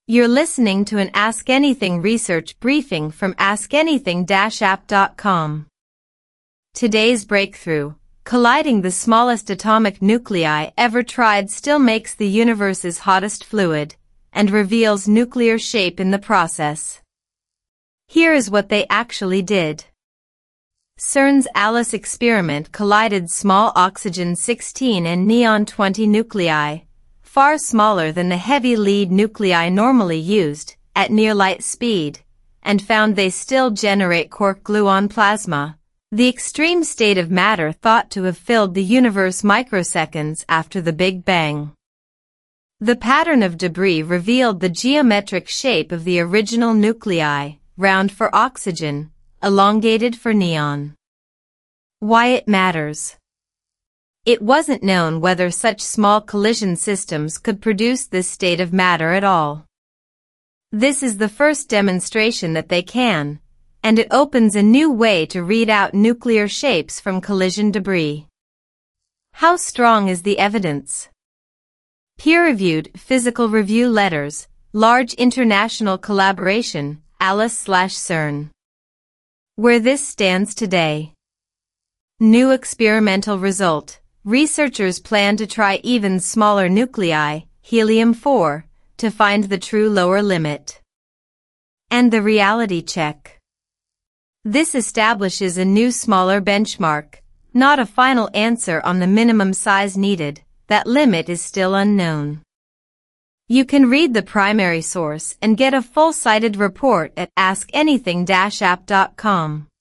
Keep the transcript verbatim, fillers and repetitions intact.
You're listening to an Ask Anything research briefing from ask anything dash app dot com. Today's breakthrough, colliding the smallest atomic nuclei ever tried, still makes the universe's hottest fluid, and reveals nuclear shape in the process. Here is what they actually did. CERN's ALICE experiment collided small oxygen sixteen and neon twenty nuclei, far smaller than the heavy lead nuclei normally used, at near light speed, and found they still generate quark gluon plasma, the extreme state of matter thought to have filled the universe microseconds after the Big Bang. The pattern of debris revealed the geometric shape of the original nuclei, round for oxygen, elongated for neon. Why it matters. It wasn't known whether such small collision systems could produce this state of matter at all. This is the first demonstration that they can, and it opens a new way to read out nuclear shapes from collision debris. How strong is the evidence? Peer-reviewed Physical Review Letters, Large International Collaboration, ALICE slash CERN. Where this stands today. New experimental result. Researchers plan to try even smaller nuclei, helium four, to find the true lower limit. And the reality check. This establishes a new smaller benchmark, not a final answer on the minimum size needed. That limit is still unknown. You can read the primary source and get a full-cited report at ask anything dash app dot com.